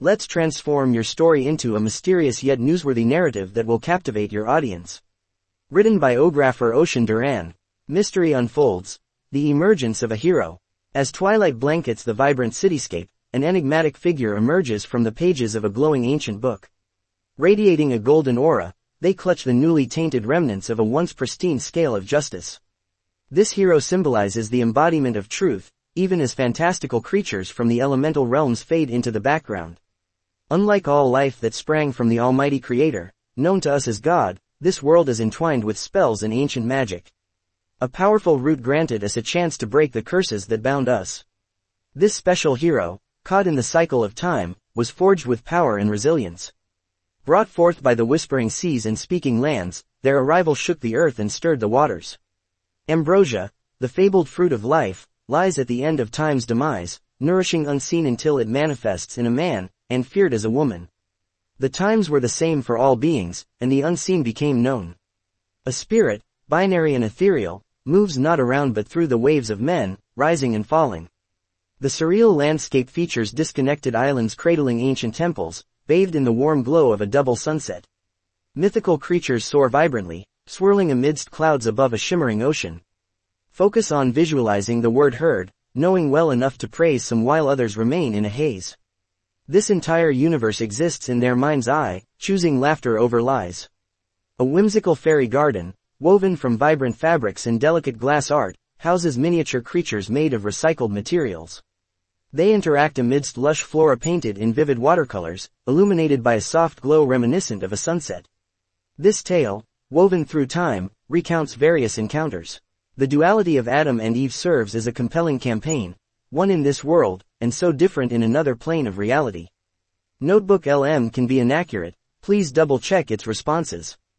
Let's transform your story into a mysterious yet newsworthy narrative that will captivate your audience. Written by Ographer Ocean Duran. Mystery unfolds. The emergence of a hero. As twilight blankets the vibrant cityscape, an enigmatic figure emerges from the pages of a glowing ancient book. Radiating a golden aura, they clutch the newly tainted remnants of a once pristine scale of justice. This hero symbolizes the embodiment of truth, even as fantastical creatures from the elemental realms fade into the background. Unlike all life that sprang from the Almighty Creator, known to us as God, this world is entwined with spells and ancient magic. A powerful root granted us a chance to break the curses that bound us. This special hero, caught in the cycle of time, was forged with power and resilience. Brought forth by the whispering seas and speaking lands, their arrival shook the earth and stirred the waters. Ambrosia, the fabled fruit of life, lies at the end of time's demise, nourishing unseen until it manifests in a man, and feared as a woman. The times were the same for all beings, and the unseen became known. A spirit, binary and ethereal, moves not around but through the waves of men, rising and falling. The surreal landscape features disconnected islands cradling ancient temples, bathed in the warm glow of a double sunset. Mythical creatures soar vibrantly, swirling amidst clouds above a shimmering ocean. Focus on visualizing the word heard, knowing well enough to praise some while others remain in a haze. This entire universe exists in their mind's eye, choosing laughter over lies. A whimsical fairy garden, woven from vibrant fabrics and delicate glass art, houses miniature creatures made of recycled materials. They interact amidst lush flora painted in vivid watercolors, illuminated by a soft glow reminiscent of a sunset. This tale, woven through time, recounts various encounters. The duality of Adam and Eve serves as a compelling campaign, one in this world, and so different in another plane of reality. Notebook LM can be inaccurate, please double-check its responses.